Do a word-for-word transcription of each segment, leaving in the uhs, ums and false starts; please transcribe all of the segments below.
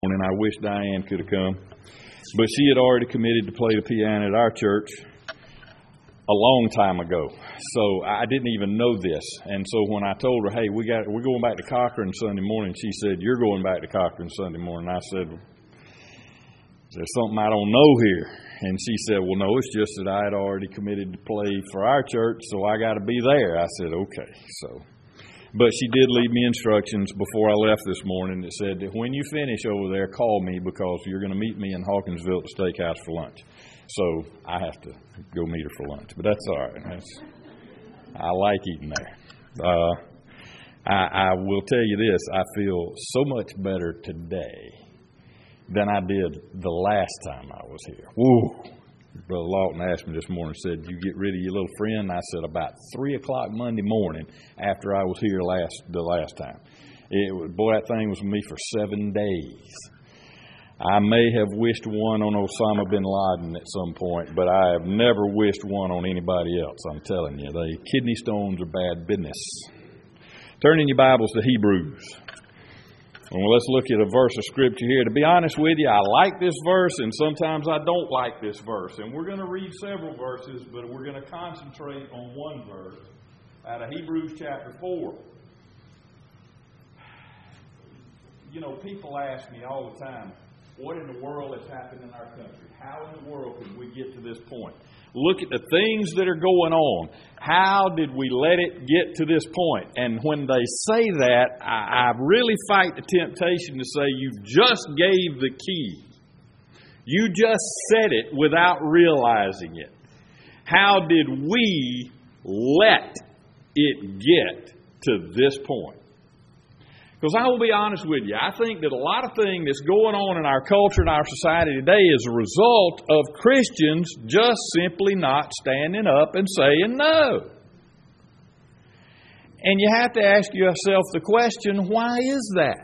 And I wish Diane could have come. But she had already committed to play the piano at our church a long time ago. So I didn't even know this. And so when I told her, hey, we got, we're going back to Cochran Sunday morning, she said, you're going back to Cochran Sunday morning. I said, there's something I don't know here. And she said, well, no, it's just that I had already committed to play for our church, so I got to be there. I said, okay. So, but she did leave me instructions before I left this morning that said that when you finish over there, call me because you're going to meet me in Hawkinsville at the steakhouse for lunch. So I have to go meet her for lunch, but that's all right. That's, I like eating there. Uh, I, I will tell you this, I feel so much better today than I did the last time I was here. Woo! Brother Lawton asked me this morning, said, you get rid of your little friend? And I said, about three o'clock Monday morning after I was here last the last time. It was, boy, that thing was with me for seven days. I may have wished one on Osama bin Laden at some point, but I have never wished one on anybody else, I'm telling you. They kidney stones are bad business. Turn in your Bibles to Hebrews. Well, let's look at a verse of Scripture here. To be honest with you, I like this verse, and sometimes I don't like this verse. And we're going to read several verses, but we're going to concentrate on one verse out of Hebrews chapter four. You know, people ask me all the time, what in the world has happened in our country? How in the world could we get to this point? Look at the things that are going on. How did we let it get to this point? And when they say that, I, I really fight the temptation to say, you just gave the key. You just said it without realizing it. How did we let it get to this point? Because I will be honest with you, I think that a lot of things that's going on in our culture and our society today is a result of Christians just simply not standing up and saying no. And you have to ask yourself the question, why is that?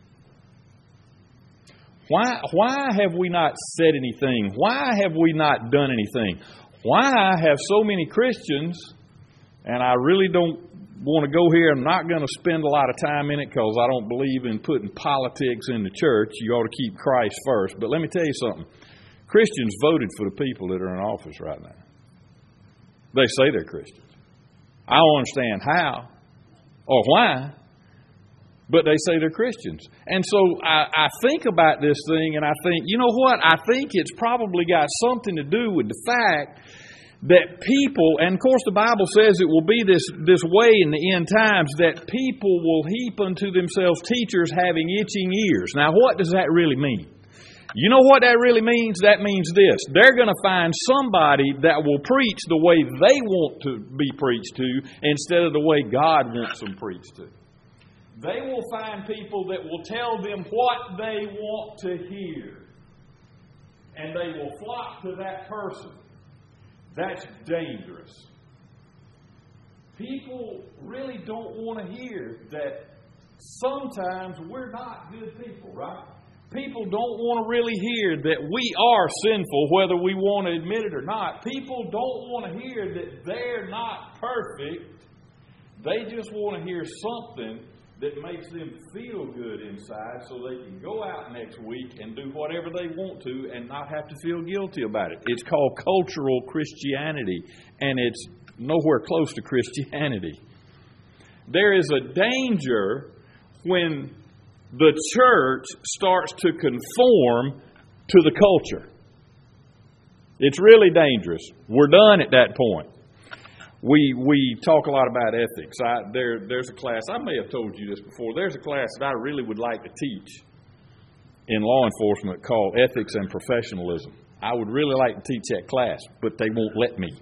Why, why have we not said anything? Why have we not done anything? Why have so many Christians, and I really don't want to go here. I'm not going to spend a lot of time in it because I don't believe in putting politics in the church. You ought to keep Christ first. But let me tell you something. Christians voted for the people that are in office right now. They say they're Christians. I don't understand how or why, but they say they're Christians. And so I, I think about this thing and I think, you know what? I think it's probably got something to do with the fact that people, and of course the Bible says it will be this, this way in the end times, that people will heap unto themselves teachers having itching ears. Now what does that really mean? You know what that really means? That means this. They're going to find somebody that will preach the way they want to be preached to instead of the way God wants them preached to. They will find people that will tell them what they want to hear. And they will flock to that person. That's dangerous. People really don't want to hear that sometimes we're not good people, right? People don't want to really hear that we are sinful, whether we want to admit it or not. People don't want to hear that they're not perfect. They just want to hear something that makes them feel good inside so they can go out next week and do whatever they want to and not have to feel guilty about it. It's called cultural Christianity, and it's nowhere close to Christianity. There is a danger when the church starts to conform to the culture. It's really dangerous. We're done at that point. We we talk a lot about ethics. I, there There's a class, I may have told you this before, there's a class that I really would like to teach in law enforcement called Ethics and Professionalism. I would really like to teach that class, but they won't let me.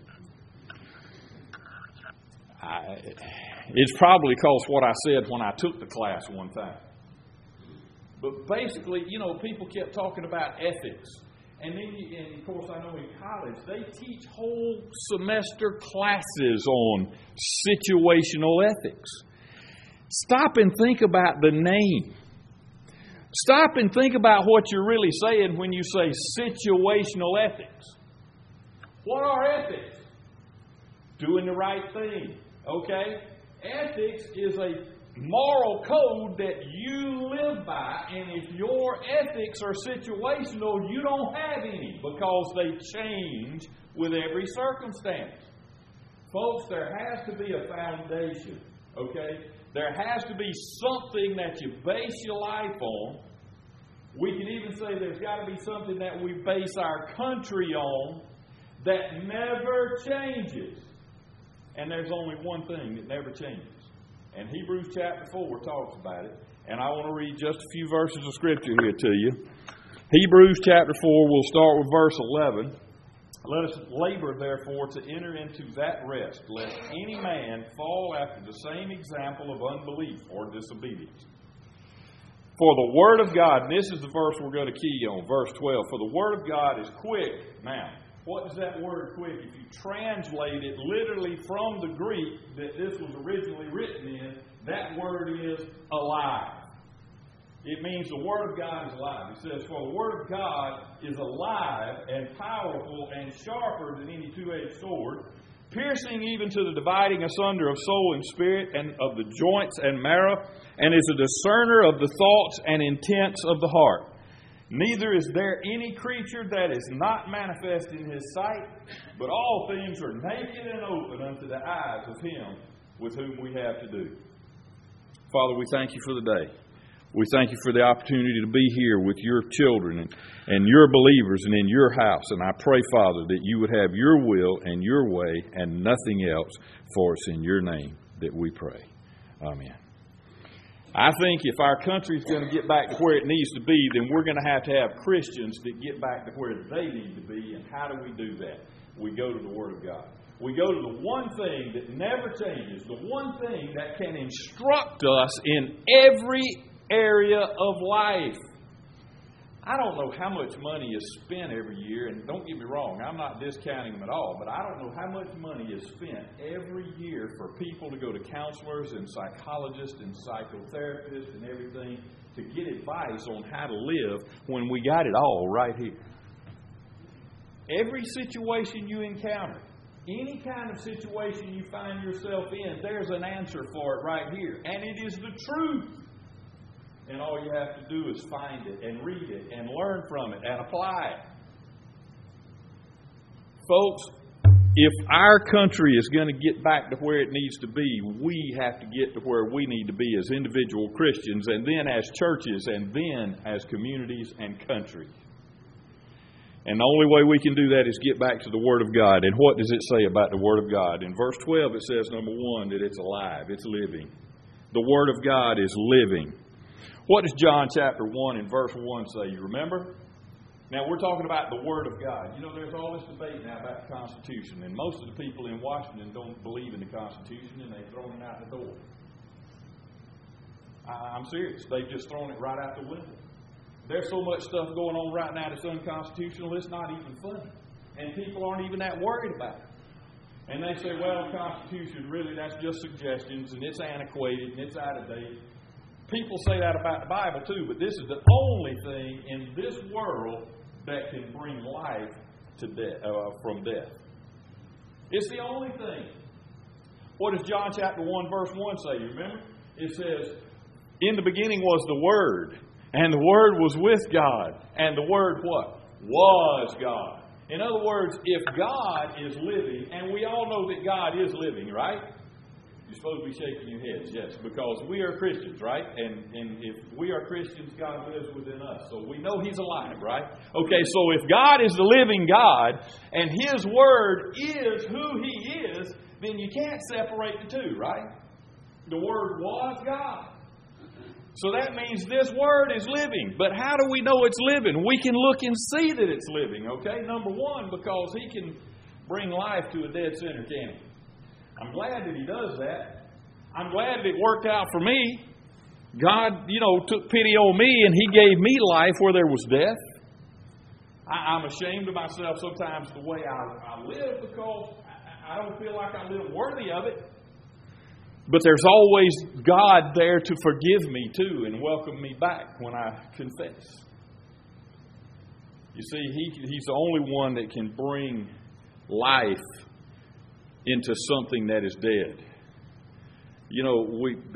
I, it's probably because what I said when I took the class one time. But basically, you know, people kept talking about ethics. And then, you, and of course, I know in college, they teach whole semester classes on situational ethics. Stop and think about the name. Stop and think about what you're really saying when you say situational ethics. What are ethics? Doing the right thing. Okay? Ethics is a moral code that you live by, and if your ethics are situational, you don't have any because they change with every circumstance. Folks, there has to be a foundation, okay? There has to be something that you base your life on. We can even say there's got to be something that we base our country on that never changes. And there's only one thing that never changes. And Hebrews chapter four talks about it. And I want to read just a few verses of Scripture here to you. Hebrews chapter four, we'll start with verse eleven. Let us labor, therefore, to enter into that rest, lest any man fall after the same example of unbelief or disobedience. For the Word of God, and this is the verse we're going to key on, verse twelve. For the Word of God is quick. Now, what does that word quick? If you translate it literally from the Greek that this was originally written in, that word is alive. It means the Word of God is alive. It says, for the Word of God is alive and powerful and sharper than any two-edged sword, piercing even to the dividing asunder of soul and spirit and of the joints and marrow, and is a discerner of the thoughts and intents of the heart. Neither is there any creature that is not manifest in His sight, but all things are naked and open unto the eyes of Him with whom we have to do. Father, we thank You for the day. We thank You for the opportunity to be here with Your children and, and Your believers and in Your house. And I pray, Father, that You would have Your will and Your way and nothing else for us in Your name that we pray. Amen. I think if our country is going to get back to where it needs to be, then we're going to have to have Christians that get back to where they need to be. And how do we do that? We go to the Word of God. We go to the one thing that never changes, the one thing that can instruct us in every area of life. I don't know how much money is spent every year, and don't get me wrong, I'm not discounting them at all, but I don't know how much money is spent every year for people to go to counselors and psychologists and psychotherapists and everything to get advice on how to live when we got it all right here. Every situation you encounter, any kind of situation you find yourself in, there's an answer for it right here. And it is the truth. And all you have to do is find it and read it and learn from it and apply it. Folks, if our country is going to get back to where it needs to be, we have to get to where we need to be as individual Christians, and then as churches, and then as communities and countries. And the only way we can do that is get back to the Word of God. And what does it say about the Word of God? In verse twelve it says, number one, that it's alive, it's living. The Word of God is living. What does John chapter one and verse one say? You remember? Now, we're talking about the Word of God. You know, there's all this debate now about the Constitution, and most of the people in Washington don't believe in the Constitution, and they've thrown it out the door. I'm serious. They've just thrown it right out the window. There's so much stuff going on right now that's unconstitutional, it's not even funny. And people aren't even that worried about it. And they say, well, the Constitution, really, that's just suggestions, and it's antiquated, and it's out of date. People say that about the Bible too, but this is the only thing in this world that can bring life to death, uh, from death. It's the only thing. What does John chapter one verse one say? You remember? It says, in the beginning was the Word, and the Word was with God, and the Word what? Was God. In other words, if God is living, and we all know that God is living, right? You're supposed to be shaking your heads, yes, because we are Christians, right? And, and if we are Christians, God lives within us. So we know He's alive, right? Okay, so if God is the living God, and His Word is who He is, then you can't separate the two, right? The Word was God. So that means this Word is living. But how do we know it's living? We can look and see that it's living, okay? Number one, because He can bring life to a dead sinner, can He? I'm glad that He does that. I'm glad that it worked out for me. God, you know, took pity on me and He gave me life where there was death. I, I'm ashamed of myself sometimes the way I, I live because I, I don't feel like I live worthy of it. But there's always God there to forgive me too and welcome me back when I confess. You see, he, He's the only one that can bring life into something that is dead. You know, we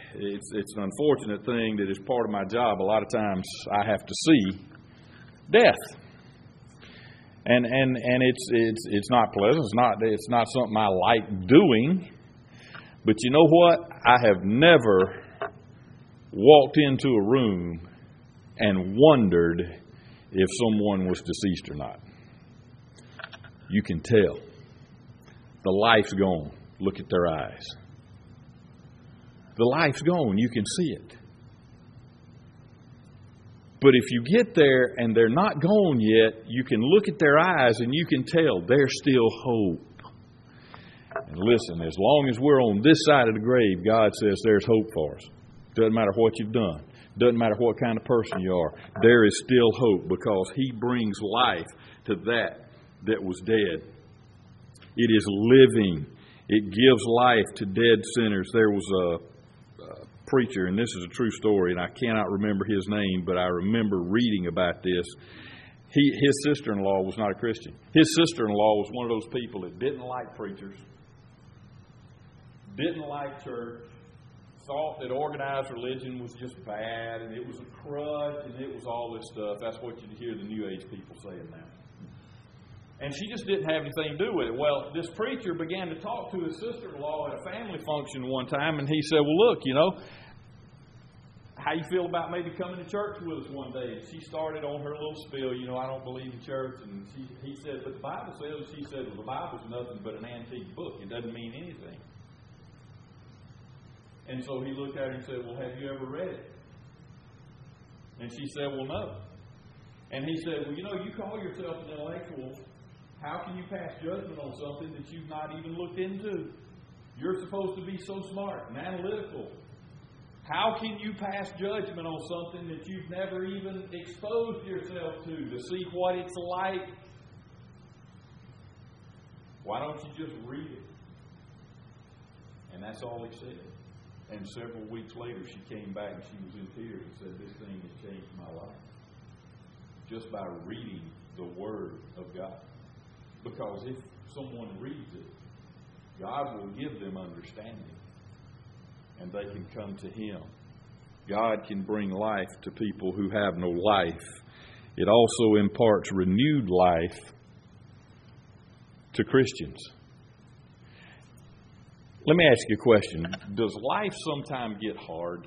it's it's an unfortunate thing that is part of my job. A lot of times I have to see death. And and and it's it's it's not pleasant. It's not it's not something I like doing. But you know what? I have never walked into a room and wondered if someone was deceased or not. You can tell. The life's gone. Look at their eyes. The life's gone. You can see it. But if you get there and they're not gone yet, you can look at their eyes and you can tell there's still hope. And listen, as long as we're on this side of the grave, God says there's hope for us. Doesn't matter what you've done. Doesn't matter what kind of person you are. There is still hope because He brings life to that that was dead. It is living. It gives life to dead sinners. There was a, a preacher, and this is a true story, and I cannot remember his name, but I remember reading about this. He, his sister-in-law was not a Christian. His sister-in-law was one of those people that didn't like preachers, didn't like church, thought that organized religion was just bad, and it was a crutch, and it was all this stuff. That's what you hear the New Age people saying now. And she just didn't have anything to do with it. Well, this preacher began to talk to his sister-in-law at a family function one time, and he said, well, look, you know, how you feel about maybe coming to church with us one day? And she started on her little spiel, you know, I don't believe in church. And she, he said, but the Bible says, she said, well, the Bible's nothing but an antique book. It doesn't mean anything. And so he looked at her and said, well, have you ever read it? And she said, well, no. And he said, well, you know, you call yourself an intellectual. How can you pass judgment on something that you've not even looked into? You're supposed to be so smart and analytical. How can you pass judgment on something that you've never even exposed yourself to, to see what it's like? Why don't you just read it? And that's all he said. And several weeks later, she came back and she was in tears and said, this thing has changed my life. Just by reading the Word of God. Because if someone reads it, God will give them understanding. And they can come to Him. God can bring life to people who have no life. It also imparts renewed life to Christians. Let me ask you a question. Does life sometimes get hard?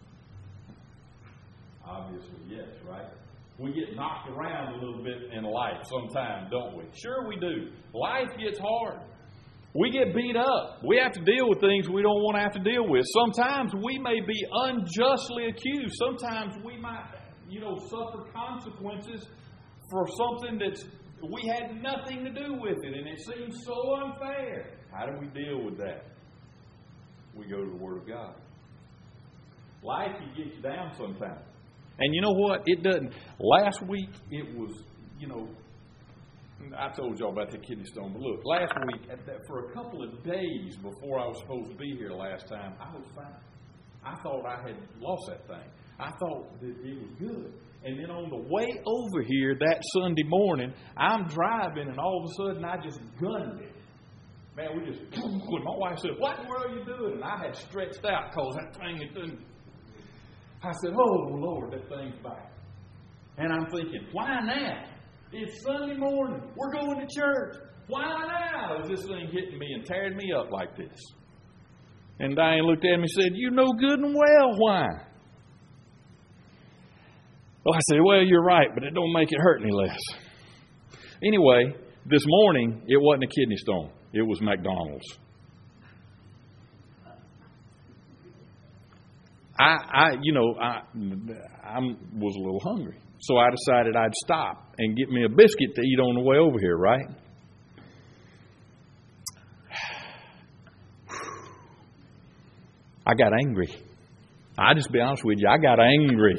Obviously, yes, right? We get knocked around a little bit in life sometimes, don't we? Sure we do. Life gets hard. We get beat up. We have to deal with things we don't want to have to deal with. Sometimes we may be unjustly accused. Sometimes we might, you know, suffer consequences for something that's we had nothing to do with it, and it seems so unfair. How do we deal with that? We go to the Word of God. Life can get you down sometimes. And you know what? It doesn't. Last week, it was, you know, I told y'all about the kidney stone, but look, last week, at that, for a couple of days before I was supposed to be here last time, I was fine. I thought I had lost that thing. I thought that it was good. And then on the way over here that Sunday morning, I'm driving, and all of a sudden, I just gunned it. Man, we just, my wife said, what in the world are you doing? And I had stretched out because that thing had done. I said, oh, Lord, that thing's back. And I'm thinking, why now? It's Sunday morning. We're going to church. Why now is this thing hitting me and tearing me up like this? And Diane looked at me and said, you know good and well why. Well, I said, well, you're right, but it don't make it hurt any less. Anyway, this morning, it wasn't a kidney stone. It was McDonald's. I, I, you know, I, I was a little hungry. So I decided I'd stop and get me a biscuit to eat on the way over here, right? I got angry. I'll just be honest with you. I got angry.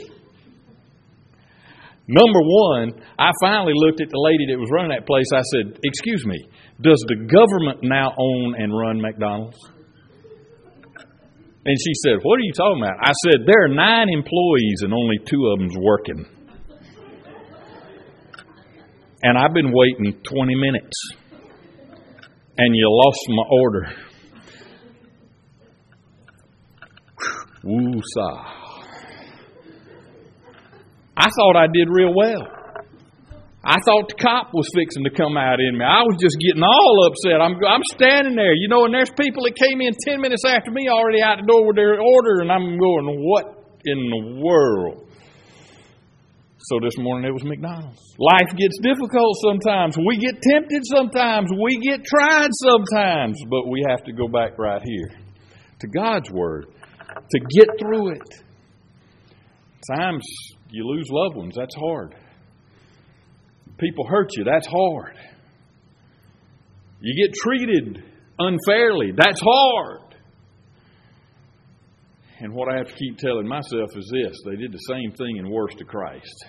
Number one, I finally looked at the lady that was running that place. I said, excuse me, does the government now own and run McDonald's? And she said, what are you talking about? I said, there are nine employees and only two of them's working. And I've been waiting twenty minutes. And you lost my order. Woo-sah. I thought I did real well. I thought the cop was fixing to come out in me. I was just getting all upset. I'm I'm standing there, you know, and there's people that came in ten minutes after me already out the door with their order, and I'm going, what in the world? So this morning it was McDonald's. Life gets difficult sometimes. We get tempted sometimes. We get tried sometimes. But we have to go back right here to God's Word to get through it. Times you lose loved ones. That's hard. People hurt you. That's hard. You get treated unfairly. That's hard. And what I have to keep telling myself is this. They did the same thing and worse to Christ.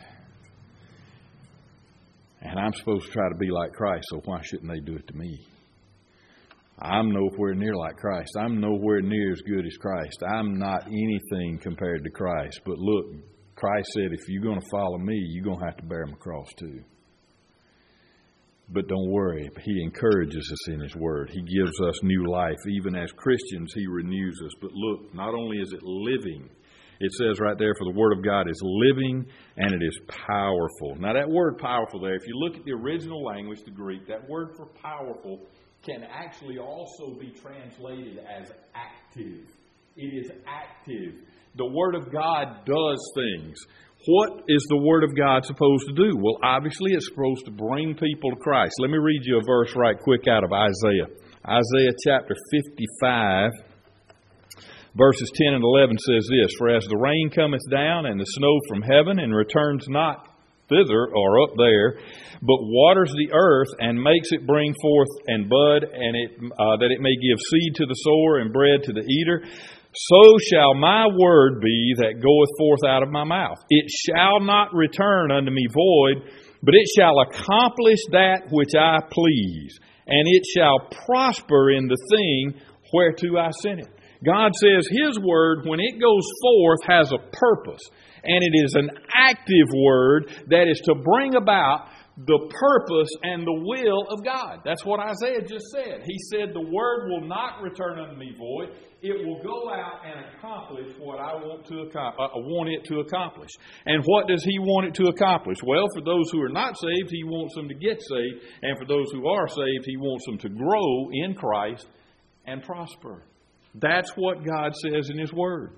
And I'm supposed to try to be like Christ, so why shouldn't they do it to me? I'm nowhere near like Christ. I'm nowhere near as good as Christ. I'm not anything compared to Christ. But look, Christ said, if you're going to follow me, you're going to have to bear my cross too. But don't worry, He encourages us in His Word. He gives us new life. Even as Christians, He renews us. But look, not only is it living, it says right there, for the Word of God is living and it is powerful. Now that word powerful there, if you look at the original language, the Greek, that word for powerful can actually also be translated as active. It is active. The Word of God does things. What is the Word of God supposed to do? Well, obviously it's supposed to bring people to Christ. Let me read you a verse right quick out of Isaiah. Isaiah chapter fifty-five, verses ten and eleven says this, for as the rain cometh down and the snow from heaven and returns not thither or up there, but waters the earth and makes it bring forth and bud, and it uh, that it may give seed to the sower and bread to the eater, so shall my word be that goeth forth out of my mouth. It shall not return unto me void, but it shall accomplish that which I please, and it shall prosper in the thing whereto I sent it. God says His Word, when it goes forth, has a purpose. And it is an active Word that is to bring about the purpose and the will of God. That's what Isaiah just said. He said the Word will not return unto me void. It will go out and accomplish what I want to accomplish, uh, want it to accomplish. And what does He want it to accomplish? Well, for those who are not saved, He wants them to get saved. And for those who are saved, He wants them to grow in Christ and prosper. That's what God says in His Word.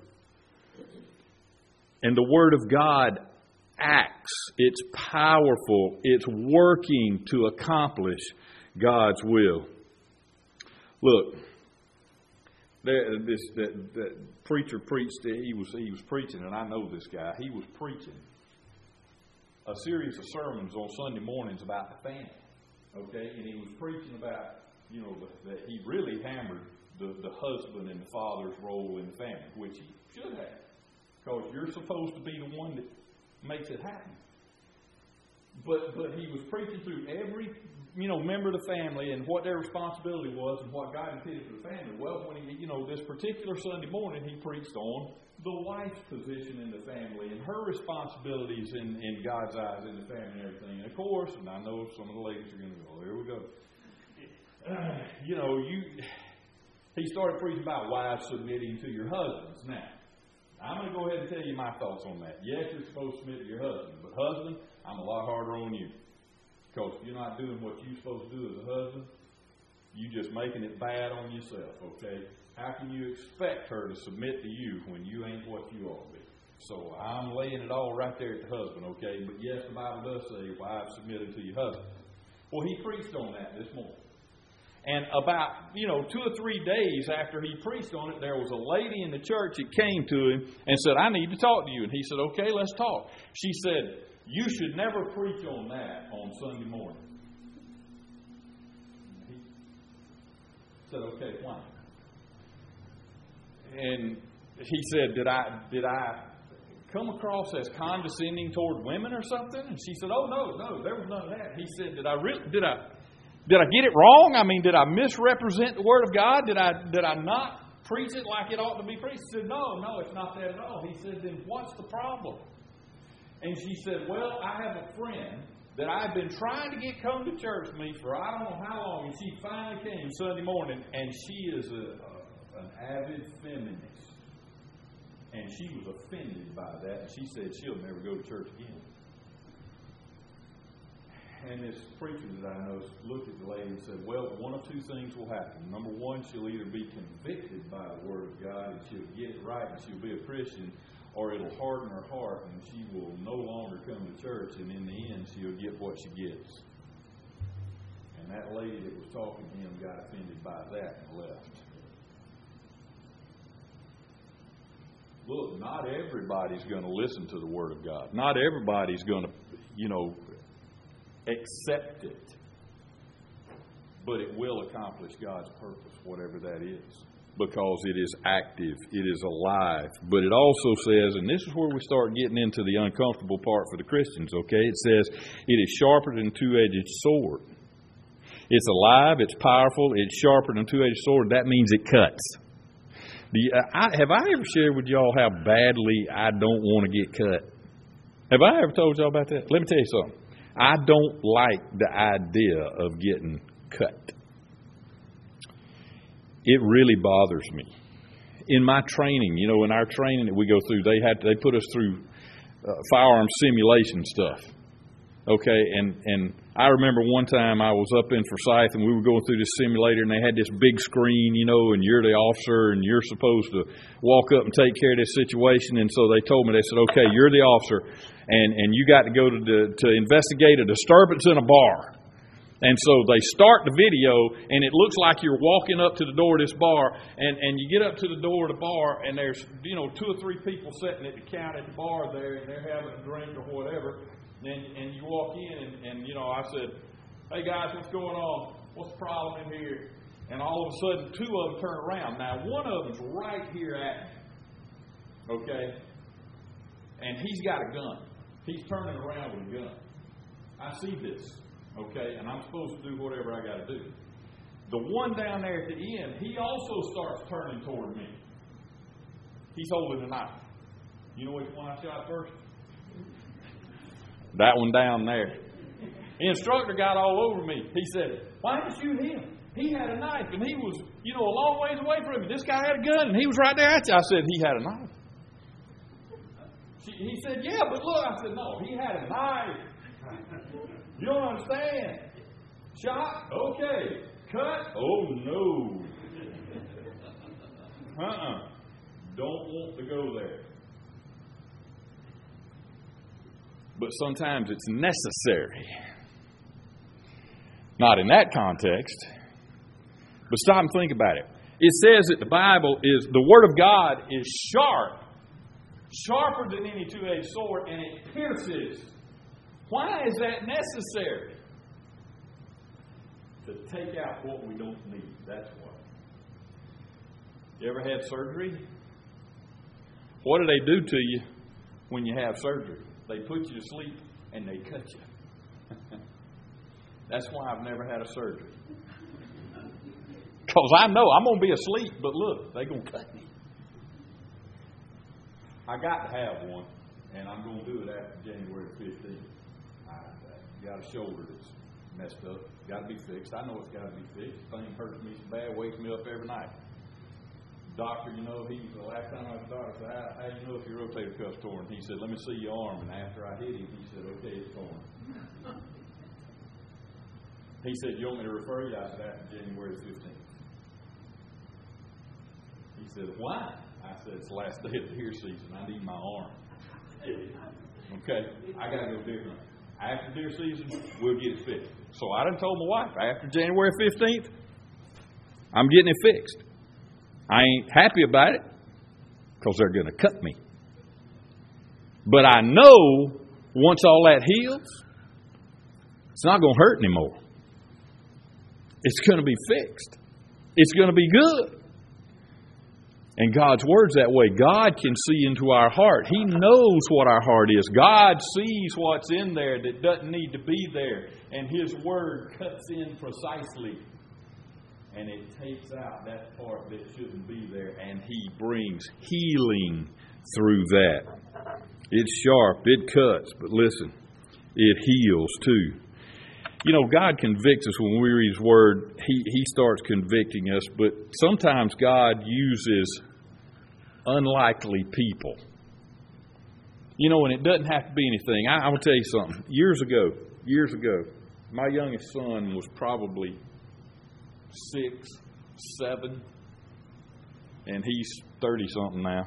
And the Word of God acts. It's powerful. It's working to accomplish God's will. Look, there, this that, that preacher preached. He was he was preaching, and I know this guy. He was preaching a series of sermons on Sunday mornings about the family. Okay, and he was preaching about, you know, that he really hammered the, the husband and the father's role in the family, which he should have, because you're supposed to be the one that makes it happen. But but he was preaching through every, you know, member of the family and what their responsibility was and what God intended for the family. Well, when he, you know, this particular Sunday morning, he preached on the wife's position in the family and her responsibilities in, in God's eyes in the family and everything. And of course, and I know some of the ladies are going to go, there we go. Uh, you know, you. He started preaching about wives submitting to your husbands. Now, I'm going to go ahead and tell you my thoughts on that. Yes, you're supposed to submit to your husband, but husband, I'm a lot harder on you. Because if you're not doing what you're supposed to do as a husband, you're just making it bad on yourself, okay? How can you expect her to submit to you when you ain't what you ought to be? So I'm laying it all right there at the husband, okay? But yes, the Bible does say, wives, submitted to your husband. Well, he preached on that this morning. And about, you know, two or three days after he preached on it, there was a lady in the church that came to him and said, I need to talk to you. And he said, okay, let's talk. She said, you should never preach on that on Sunday morning. He said, okay, why? And he said, did I did I come across as condescending toward women or something? And she said, oh, no, no, there was none of that. He said, did I really, did I... Did I get it wrong? I mean, did I misrepresent the Word of God? Did I did I not preach it like it ought to be preached? He said, no, no, it's not that at all. He said, then what's the problem? And she said, well, I have a friend that I've been trying to get come to church with me for I don't know how long, and she finally came Sunday morning, and she is a, a, an avid feminist. And she was offended by that. And she said she'll never go to church again. And this preacher that I know looked at the lady and said, well, one of two things will happen. Number one, she'll either be convicted by the Word of God and she'll get it right and she'll be a Christian, or it'll harden her heart and she will no longer come to church, and in the end she'll get what she gets. And that lady that was talking to him got offended by that and left. Look, not everybody's going to listen to the Word of God. Not everybody's going to, you know, accept it. But it will accomplish God's purpose, whatever that is. Because it is active, it is alive. But it also says, and this is where we start getting into the uncomfortable part for the Christians, okay? It says, it is sharper than a two-edged sword. It's alive, it's powerful, it's sharper than a two-edged sword. That means it cuts. Do you, I, have I ever shared with y'all how badly I don't want to get cut? Have I ever told y'all about that? Let me tell you something. I don't like the idea of getting cut. It really bothers me. In my training, you know, in our training that we go through, they had they put us through uh, firearm simulation stuff. Okay, and, and I remember one time I was up in Forsyth and we were going through this simulator, and they had this big screen, you know, and you're the officer and you're supposed to walk up and take care of this situation. And so they told me, they said, okay, you're the officer and, and you got to go to the, to investigate a disturbance in a bar. And so they start the video, and it looks like you're walking up to the door of this bar, and, and you get up to the door of the bar, and there's, you know, two or three people sitting at the counter at the bar there, and they're having a drink or whatever. And, and you walk in, and, and, you know, I said, hey, guys, what's going on? What's the problem in here? And all of a sudden, two of them turn around. Now, one of them's right here at me, okay? And he's got a gun. He's turning around with a gun. I see this, okay? And I'm supposed to do whatever I got to do. The one down there at the end, he also starts turning toward me. He's holding a knife. You know which one I shot first? That one down there. The instructor got all over me. He said, why didn't you shoot him? He had a knife, and he was, you know, a long ways away from me. This guy had a gun, and he was right there at you. I said, he had a knife. She, he said, yeah, but look. I said, no, he had a knife. You don't understand. Shot? Okay. Cut? Oh, no. Uh-uh. Don't want to go there. But sometimes it's necessary. Not in that context. But stop and think about it. It says that the Bible is, the Word of God is sharp. Sharper than any two-edged sword, and it pierces. Why is that necessary? To take out what we don't need. That's why. You ever had surgery? What do they do to you when you have surgery? They put you to sleep and they cut you. That's why I've never had a surgery. Because I know I'm going to be asleep, but look, they're going to cut me. I got to have one, and I'm going to do it after January fifteenth. I got a shoulder that's messed up. Got to be fixed. I know it's got to be fixed. The thing hurts me so bad, wakes me up every night. Doctor, you know, he the last time I was a doctor, said, how, how do you know if your rotator cuff's torn? He said, let me see your arm. And after I hit him, he said, okay, it's torn. He said, you want me to refer you? I said, after January fifteenth. He said, why? I said, it's the last day of the deer season. I need my arm. Okay, I got to go different. After deer season, we'll get it fixed. So I done told my wife, after January fifteenth, I'm getting it fixed. I ain't happy about it because they're going to cut me. But I know once all that heals, it's not going to hurt anymore. It's going to be fixed. It's going to be good. And God's Word's that way. God can see into our heart. He knows what our heart is. God sees what's in there that doesn't need to be there. And His Word cuts in precisely. And it takes out that part that shouldn't be there. And He brings healing through that. It's sharp. It cuts. But listen, it heals too. You know, God convicts us when we read His Word. He, he starts convicting us. But sometimes God uses unlikely people. You know, and it doesn't have to be anything. I, I'm going to tell you something. Years ago, years ago, my youngest son was probably six, seven, and he's thirty-something now.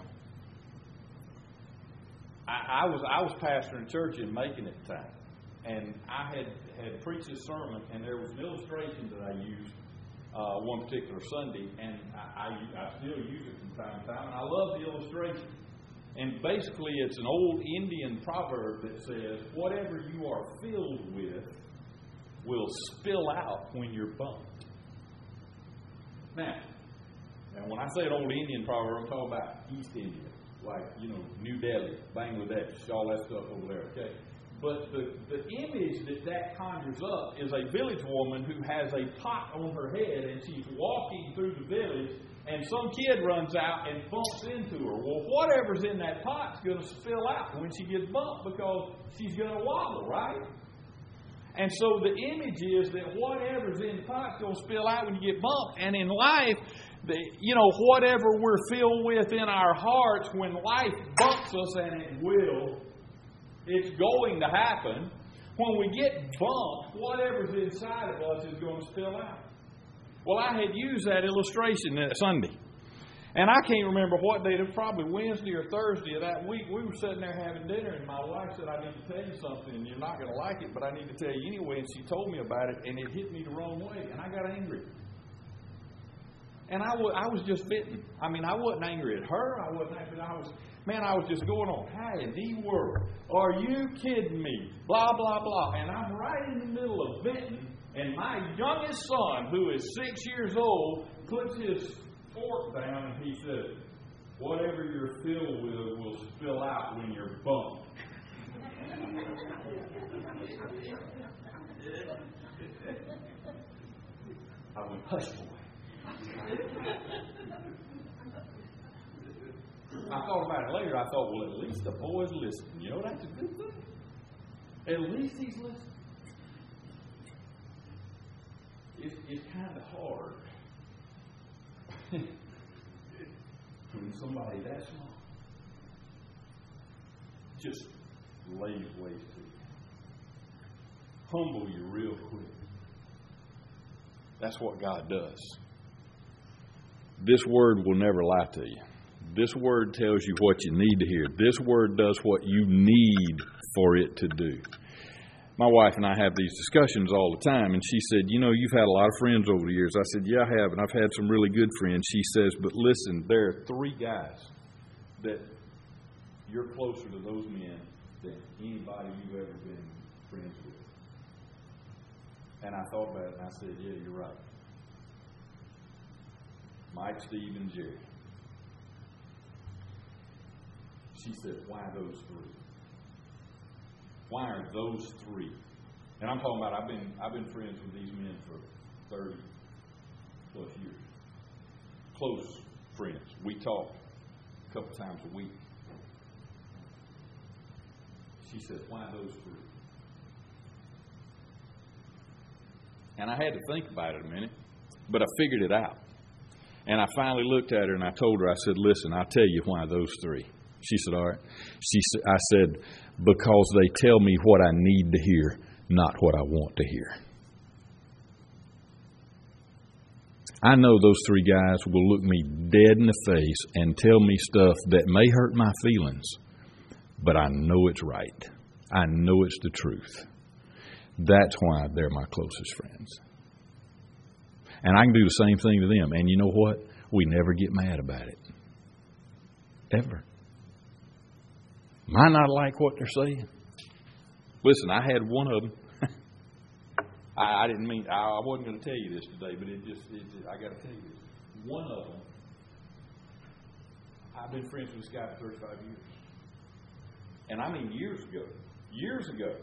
I, I was I was pastoring church in Macon at the time, and I had, had preached this sermon, and there was an illustration that I used uh, one particular Sunday, and I, I, I still use it from time to time, and I love the illustration. And basically, it's an old Indian proverb that says, whatever you are filled with will spill out when you're bumped. Now, and when I say an old Indian proverb, I'm talking about East India, like, you know, New Delhi, Bangladesh, all that stuff over there, okay? But the, the image that that conjures up is a village woman who has a pot on her head, and she's walking through the village, and some kid runs out and bumps into her. Well, whatever's in that pot's going to spill out when she gets bumped because she's going to wobble, right? And so the image is that whatever's in the pot's going to spill out when you get bumped. And in life, the, you know, whatever we're filled with in our hearts, when life bumps us, and it will, it's going to happen. When we get bumped, whatever's inside of us is going to spill out. Well, I had used that illustration that Sunday. And I can't remember what day, it was probably Wednesday or Thursday of that week. We were sitting there having dinner, and my wife said, I need to tell you something, and you're not going to like it, but I need to tell you anyway. And she told me about it, and it hit me the wrong way, and I got angry. And I, w- I was just bitten. I mean, I wasn't angry at her. I wasn't angry. I was, man, I was just going on, how in the world are you kidding me? Blah, blah, blah. And I'm right in the middle of venting. And my youngest son, who is six years old, puts his fork down and he says, whatever you're filled with will spill out when you're bumped. I went, hush boy. I thought about it later. I thought, well, at least the boy's listening. You know, that's a good thing. At least he's listening. It's, it's kind of hard when somebody that small just lays waste to you. Humble you real quick. That's what God does. This word will never lie to you. This word tells you what you need to hear. This word does what you need for it to do. My wife and I have these discussions all the time, and she said, you know, you've had a lot of friends over the years. I said, yeah, I have, and I've had some really good friends. She says, but listen, there are three guys that you're closer to those men than anybody you've ever been friends with. And I thought about it, and I said, yeah, you're right. Mike, Steve, and Jerry. She said, why those three? Why are those three? And I'm talking about I've been I've been friends with these men for thirty plus years. Close friends. We talk a couple times a week. She says, why those three? And I had to think about it a minute, but I figured it out. And I finally looked at her and I told her, I said, listen, I'll tell you why those three. She said, all right. She, I said, because they tell me what I need to hear, not what I want to hear. I know those three guys will look me dead in the face and tell me stuff that may hurt my feelings, but I know it's right. I know it's the truth. That's why they're my closest friends. And I can do the same thing to them. And you know what? We never get mad about it. Ever. Might not like what they're saying. Listen, I had one of them. I, I didn't mean, I, I wasn't going to tell you this today, but it just, it just I got to tell you this. One of them, I've been friends with this guy for thirty-five years. And I mean years ago. Years ago.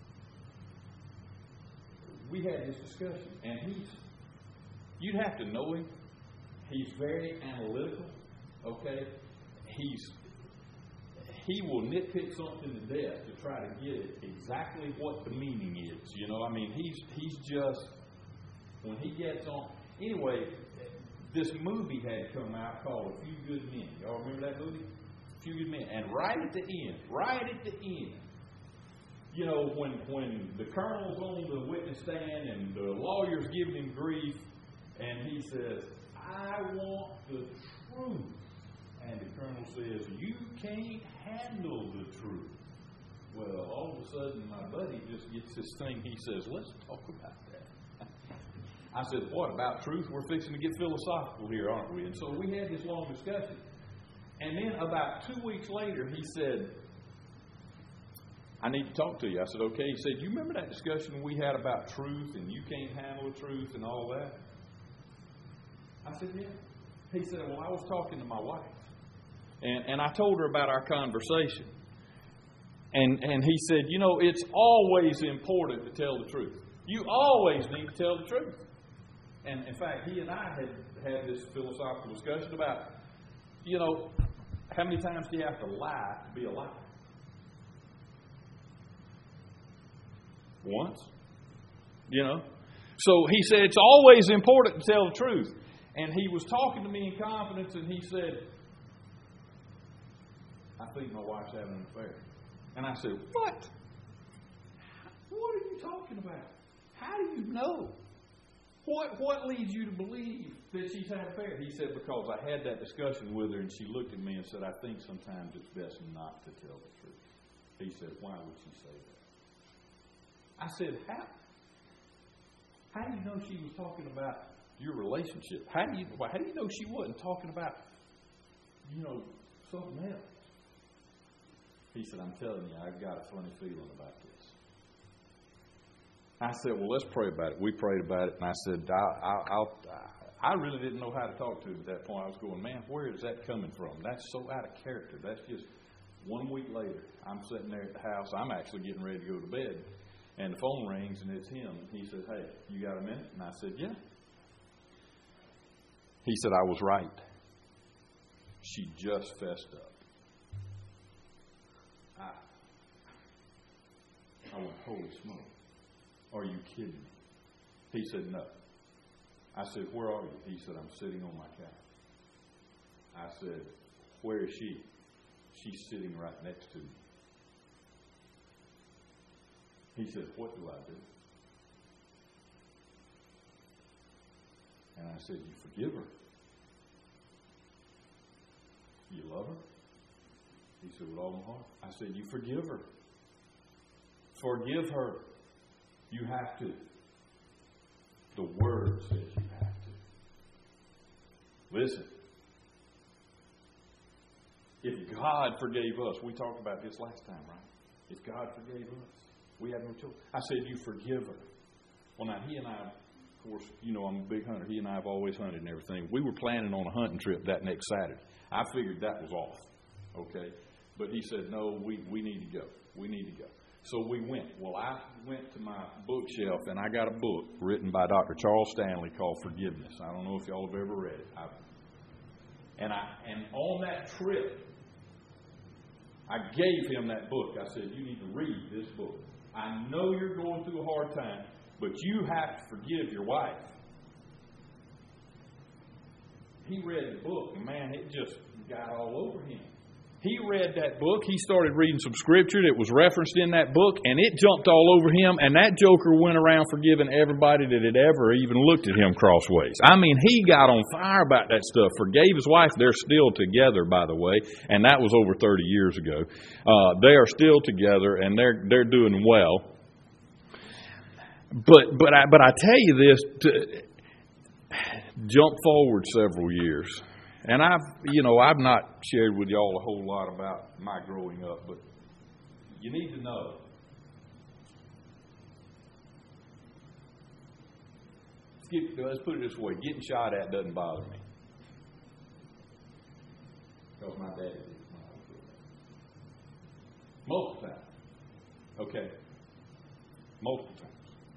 We had this discussion. And he's, you'd have to know him. He's very analytical. Okay? He's, He will nitpick something to death to try to get it exactly what the meaning is. You know, I mean, he's he's just, when he gets on. Anyway, this movie had come out called A Few Good Men. Y'all remember that movie? A Few Good Men. And right at the end, right at the end, you know, when when the colonel's on the witness stand and the lawyer's giving him grief, and he says, I want the truth. And the colonel says, you can't handle the truth. Well, all of a sudden, my buddy just gets this thing. He says, let's talk about that. I said, what about truth? We're fixing to get philosophical here, aren't we? And so we had this long discussion. And then about two weeks later, he said, I need to talk to you. I said, okay. He said, you remember that discussion we had about truth and you can't handle the truth and all that? I said, yeah. He said, well, I was talking to my wife. And, and I told her about our conversation. And, and he said, you know, it's always important to tell the truth. You always need to tell the truth. And in fact, he and I had had this philosophical discussion about, you know, how many times do you have to lie to be a liar? Once. You know? So he said, it's always important to tell the truth. And he was talking to me in confidence, and he said, I think my wife's having an affair. And I said, what? What are you talking about? How do you know? What what leads you to believe that she's had an affair? He said, because I had that discussion with her, and she looked at me and said, I think sometimes it's best not to tell the truth. He said, why would she say that? I said, how? How do you know she was talking about your relationship? How do you how do you know she wasn't talking about, you know, something else? He said, I'm telling you, I've got a funny feeling about this. I said, well, let's pray about it. We prayed about it, and I said, I, I, I'll, I really didn't know how to talk to him at that point. I was going, man, where is that coming from? That's so out of character. That's just one week later. I'm sitting there at the house. I'm actually getting ready to go to bed. And the phone rings, and it's him. He said, hey, you got a minute? And I said, yeah. He said, I was right. She just fessed up. I, I went, holy smoke. Are you kidding me? He said, no. I said, where are you? He said, I'm sitting on my couch. I said, where is she? She's sitting right next to me. He said, what do I do? And I said, you forgive her. You love her? He said, with all my heart. I said, you forgive her. Forgive her. You have to. The Word says you have to. Listen. If God forgave us, we talked about this last time, right? If God forgave us, we have no choice. I said, you forgive her. Well, now, he and I, of course, you know, I'm a big hunter. He and I have always hunted and everything. We were planning on a hunting trip that next Saturday. I figured that was off, okay? But he said, no, we, we need to go. We need to go. So we went. Well, I went to my bookshelf, and I got a book written by Doctor Charles Stanley called Forgiveness. I don't know if y'all have ever read it. I've, and I and on that trip, I gave him that book. I said, you need to read this book. I know you're going through a hard time, but you have to forgive your wife. He read the book, and man, it just got all over him. He read that book. He started reading some scripture that was referenced in that book, and it jumped all over him, and that joker went around forgiving everybody that had ever even looked at him crossways. I mean, he got on fire about that stuff, forgave his wife. They're still together, by the way, and that was over thirty years ago. Uh, they are still together, and they're they're doing well. But but I, but I tell you this, to jump forward several years. And I've, you know, I've not shared with y'all a whole lot about my growing up, but you need to know. Let's put it this way. Getting shot at doesn't bother me. Because my dad did when I was growing up. Multiple times. Okay. Multiple times.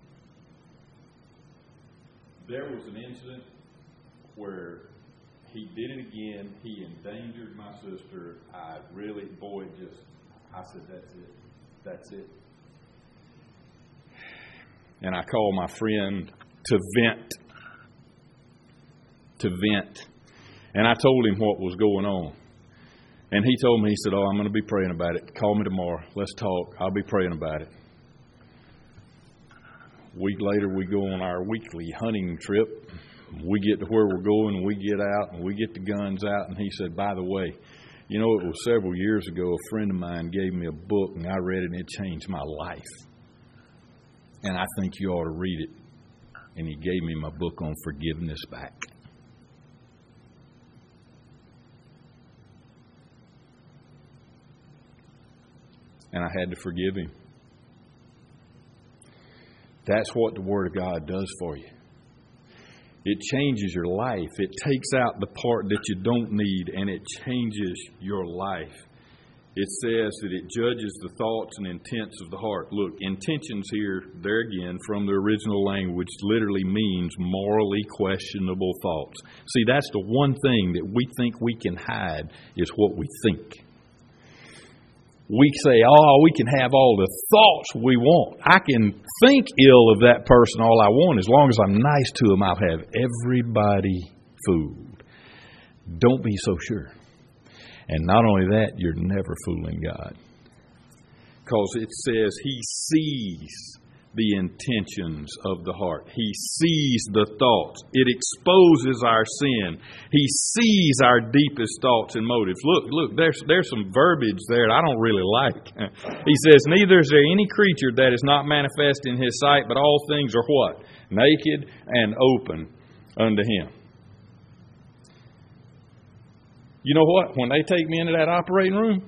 There was an incident where he did it again. He endangered my sister. I really, boy, just, I said, that's it. That's it. And I called my friend to vent. to vent. And I told him what was going on. And he told me, he said, oh, I'm going to be praying about it. Call me tomorrow. Let's talk. I'll be praying about it. A week later, we go on our weekly hunting trip. We get to where we're going, and we get out, and we get the guns out. And he said, by the way, you know, it was several years ago, a friend of mine gave me a book, and I read it, and it changed my life. And I think you ought to read it. And he gave me my book on forgiveness back. And I had to forgive him. That's what the Word of God does for you. It changes your life. It takes out the part that you don't need, and it changes your life. It says that it judges the thoughts and intents of the heart. Look, intentions here, there again, from the original language, literally means morally questionable thoughts. See, that's the one thing that we think we can hide, is what we think. We say, oh, we can have all the thoughts we want. I can think ill of that person all I want. As long as I'm nice to them, I'll have everybody fooled. Don't be so sure. And not only that, you're never fooling God. Because it says He sees the intentions of the heart. He sees the thoughts. It exposes our sin. He sees our deepest thoughts and motives. Look, look, there's there's some verbiage there that I don't really like. He says, neither is there any creature that is not manifest in His sight, but all things are what? Naked and open unto Him. You know what? When they take me into that operating room,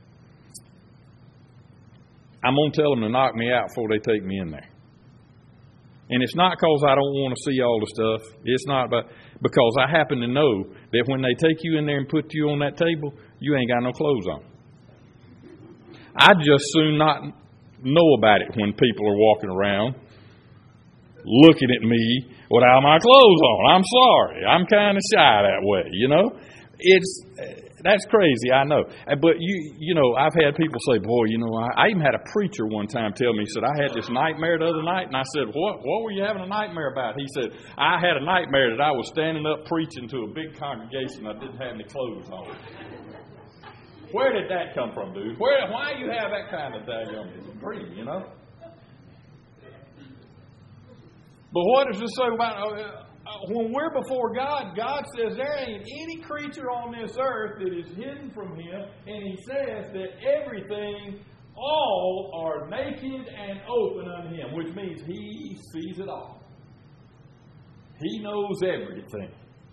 I'm going to tell them to knock me out before they take me in there. And it's not because I don't want to see all the stuff. It's not but because I happen to know that when they take you in there and put you on that table, you ain't got no clothes on. I'd just soon not know about it when people are walking around looking at me without my clothes on. I'm sorry. I'm kind of shy that way, you know. It's that's crazy, I know. But you you know, I've had people say, boy, you know, I, I even had a preacher one time tell me, he said, I had this nightmare the other night. And I said, what what were you having a nightmare about? He said, I had a nightmare that I was standing up preaching to a big congregation. I didn't have any clothes on. Where did that come from, dude? Where why you have that kind of daggone dream, you know? But what does this say about uh, when we're before God, God says there ain't any creature on this earth that is hidden from Him. And He says that everything, all are naked and open unto Him, which means He sees it all. He knows everything.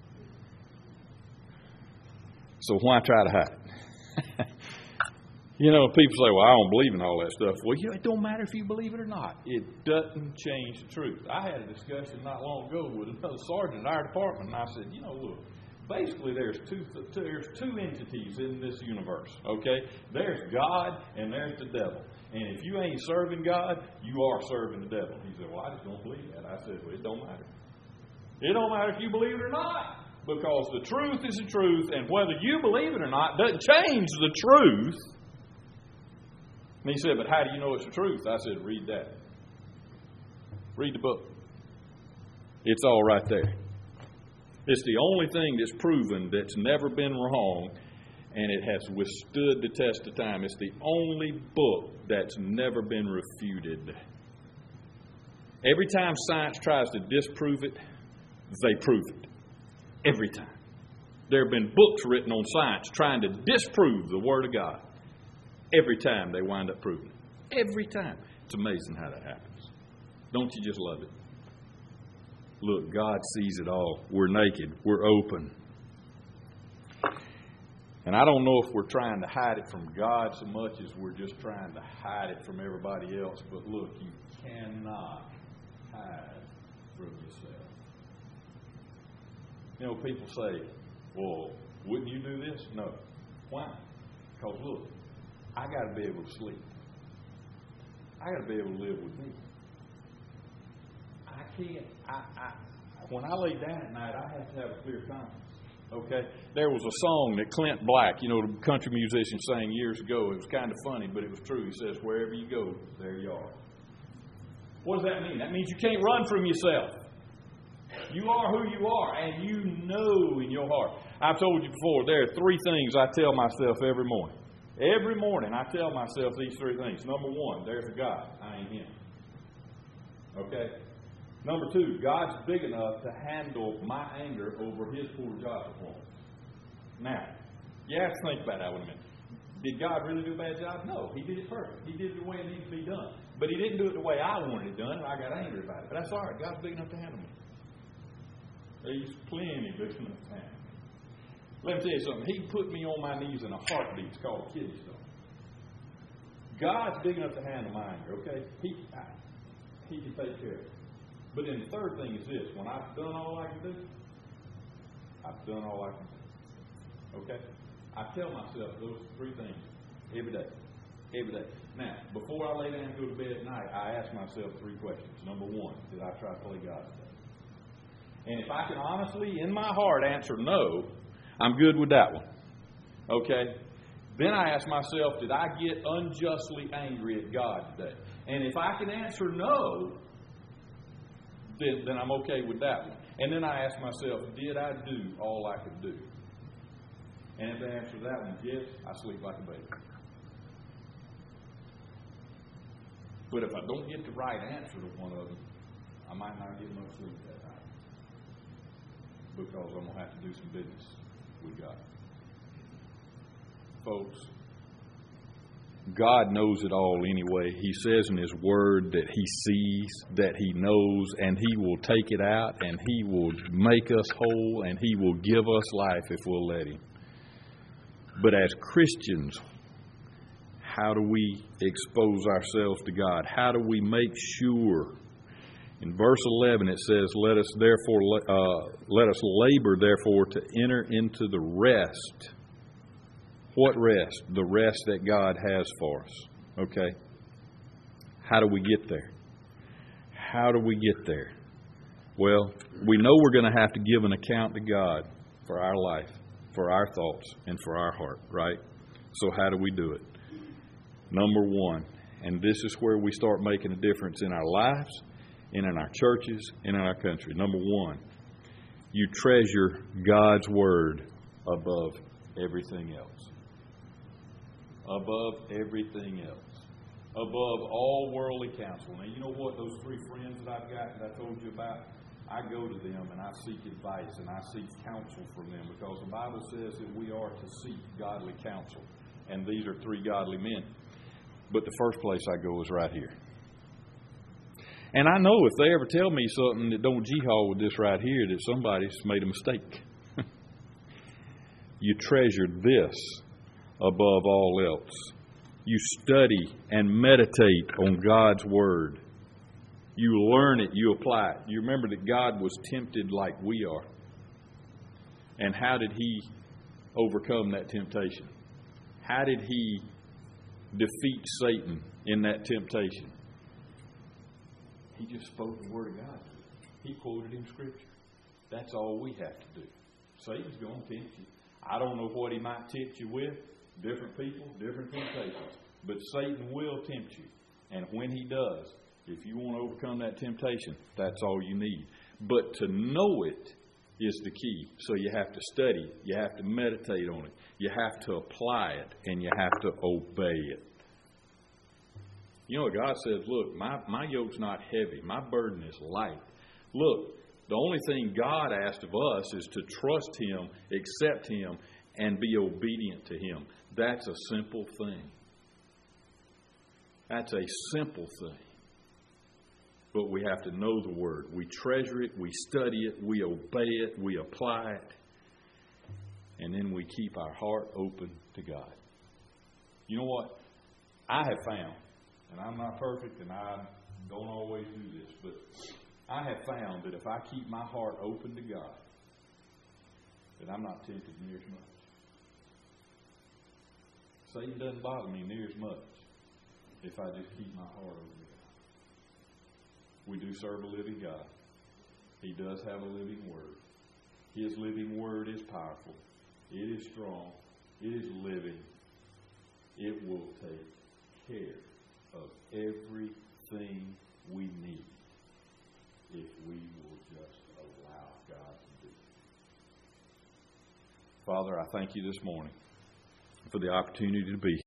So why try to hide it? You know, people say, well, I don't believe in all that stuff. Well, you know, it don't matter if you believe it or not. It doesn't change the truth. I had a discussion not long ago with another sergeant in our department, and I said, you know, look, basically there's two, there's two entities in this universe, okay? There's God and there's the devil. And if you ain't serving God, you are serving the devil. He said, well, I just don't believe that. I said, well, it don't matter. It don't matter if you believe it or not, because the truth is the truth, and whether you believe it or not doesn't change the truth. And he said, but how do you know it's the truth? I said, read that. Read the book. It's all right there. It's the only thing that's proven that's never been wrong, and it has withstood the test of time. It's the only book that's never been refuted. Every time science tries to disprove it, they prove it. Every time. There have been books written on science trying to disprove the Word of God. Every time they wind up proving it. Every time. It's amazing how that happens. Don't you just love it? Look, God sees it all. We're naked. We're open. And I don't know if we're trying to hide it from God so much as we're just trying to hide it from everybody else. But look, you cannot hide from yourself. You know, people say, well, wouldn't you do this? No. Why? Because look, I got to be able to sleep. I got to be able to live with me. I can't. I, I when I lay down at night, I have to have a clear conscience. Okay, there was a song that Clint Black, you know, the country musician, sang years ago. It was kind of funny, but it was true. He says, "Wherever you go, there you are." What does that mean? That means you can't run from yourself. You are who you are, and you know in your heart. I've told you before, there are three things I tell myself every morning. Every morning I tell myself these three things. Number one, there's a God. I ain't him. Okay? Number two, God's big enough to handle my anger over his poor job performance. Now, you have to think about that one a minute. Did God really do a bad job? No, he did it perfect. He did it the way it needed to be done. But he didn't do it the way I wanted it done, and I got angry about it. But that's all right. God's big enough to handle me. He's plenty big enough to handle me. Let me tell you something. He put me on my knees in a heartbeat. It's called a kidney stone. God's big enough to handle my anger, okay? He, I, he can take care of it. But then the third thing is this. When I've done all I can do, I've done all I can do. Okay? I tell myself those three things every day. Every day. Now, before I lay down and go to bed at night, I ask myself three questions. Number one, did I try to play God today? And if I can honestly, in my heart, answer no, I'm good with that one. Okay? Then I ask myself, did I get unjustly angry at God today? And if I can answer no, then, then I'm okay with that one. And then I ask myself, did I do all I could do? And if the answer to that one is yes, I sleep like a baby. But if I don't get the right answer to one of them, I might not get much sleep that night. Because I'm going to have to do some business with God. Folks, God knows it all anyway. He says in His Word that He sees, that He knows, and He will take it out, and He will make us whole, and He will give us life if we'll let Him. But as Christians, how do we expose ourselves to God? How do we make sure? In verse eleven it says, "Let us therefore uh, let us labor therefore to enter into the rest." What rest? The rest that God has for us. Okay. How do we get there? How do we get there? Well, we know we're going to have to give an account to God for our life, for our thoughts, and for our heart, right? So how do we do it? Number one, and this is where we start making a difference in our lives, and in our churches, and in our country. Number one, you treasure God's Word above everything else. Above everything else. Above all worldly counsel. Now, you know what? Those three friends that I've got that I told you about, I go to them and I seek advice and I seek counsel from them because the Bible says that we are to seek godly counsel. And these are three godly men. But the first place I go is right here. And I know if they ever tell me something that don't jihad with this right here, that somebody's made a mistake. You treasure this above all else. You study and meditate on God's Word. You learn it, you apply it. You remember that God was tempted like we are. And how did He overcome that temptation? How did He defeat Satan in that temptation? He just spoke the Word of God. He quoted Him Scripture. That's all we have to do. Satan's going to tempt you. I don't know what he might tempt you with. Different people, different temptations. But Satan will tempt you. And when he does, if you want to overcome that temptation, that's all you need. But to know it is the key. So you have to study. You have to meditate on it. You have to apply it. And you have to obey it. You know what God says, look, my, my yoke's not heavy. My burden is light. Look, the only thing God asked of us is to trust Him, accept Him, and be obedient to Him. That's a simple thing. That's a simple thing. But we have to know the Word. We treasure it, we study it, we obey it, we apply it. And then we keep our heart open to God. You know what? I have found, and I'm not perfect and I don't always do this, but I have found that if I keep my heart open to God, that I'm not tempted near as much. Satan doesn't bother me near as much if I just keep my heart open to God. We do serve a living God. He does have a living Word. His living Word is powerful. It is strong. It is living. It will take care of everything we need if we will just allow I thank you this morning for the opportunity to be here.